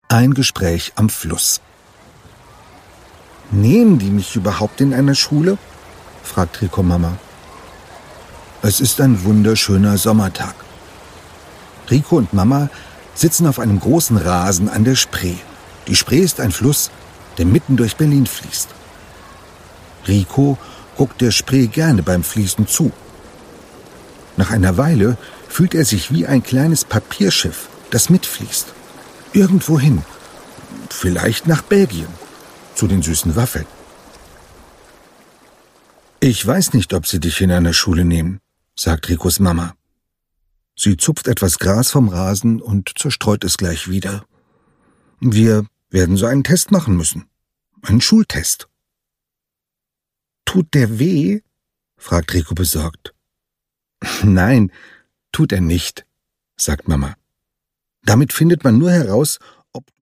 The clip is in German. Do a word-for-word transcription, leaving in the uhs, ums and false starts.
Ein Gespräch am Fluss. »Nehmen die mich überhaupt in einer Schule?« fragt Rico Mama. Es ist ein wunderschöner Sommertag. Rico und Mama sitzen auf einem großen Rasen an der Spree. Die Spree ist ein Fluss, der mitten durch Berlin fließt. Rico guckt der Spree gerne beim Fließen zu. Nach einer Weile fühlt er sich wie ein kleines Papierschiff, das mitfließt. Irgendwohin, vielleicht nach Belgien, zu den süßen Waffeln. »Ich weiß nicht, ob sie dich in einer Schule nehmen«, sagt Ricos Mama. Sie zupft etwas Gras vom Rasen und zerstreut es gleich wieder. »Wir werden so einen Test machen müssen. Einen Schultest.« »Tut der weh?« fragt Rico besorgt. »Nein, tut er nicht«, sagt Mama. »Damit findet man nur heraus, ob du